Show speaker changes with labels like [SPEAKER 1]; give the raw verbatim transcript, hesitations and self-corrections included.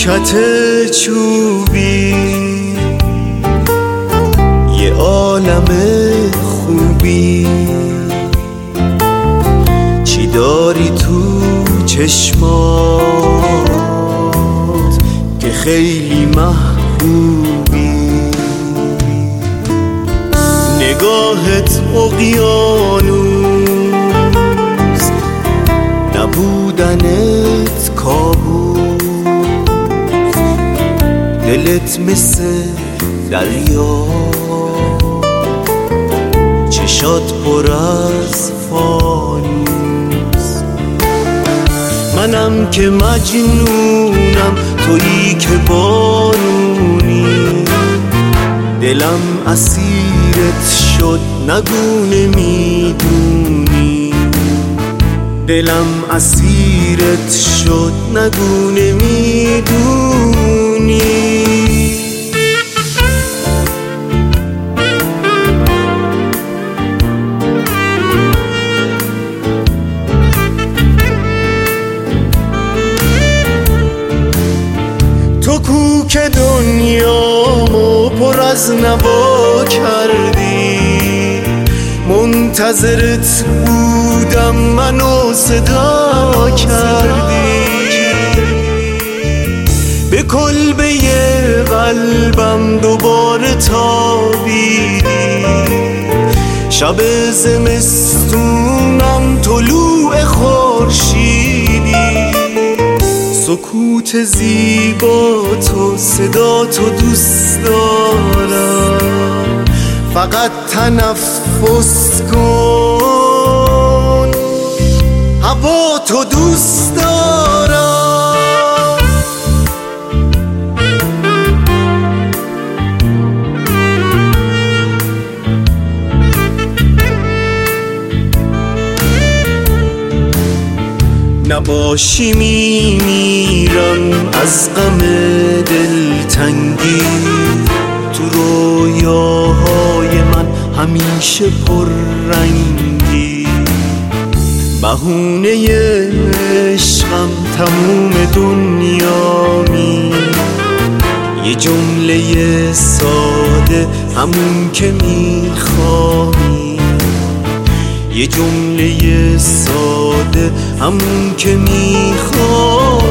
[SPEAKER 1] نیمکت چوبی یه عالم خوبی، چی داری تو چشمات که خیلی محبوبی، نگاهت اقیانوس، نبودنت کابوس، دلت مثل دریا، چشات پر از فانوس. منم که مجنونم، تویی که بارونی، دلم اسیرت شد نگو نمیدونی، دلم اسیرت شد نگو نمیدونی. تو کو که دنیامو پر از نوا کردی، منتظرت بودم منو صدا کردی، به کلبه قلبم دوباره تابیدی، شب زمستونم طلوع خورشیدی، سکوت زیبا تو صدا تو دوست دارم، فقط تنفس کن هوا تو دوست دارم. نباشی میمیرم از غم دلتنگی، تو رویاهای من همیشه پر رنگی، بهونه عشقم تموم دنیامی، یه جمله ساده همون که میخوایی، یه جمله ساده همون که میخوای.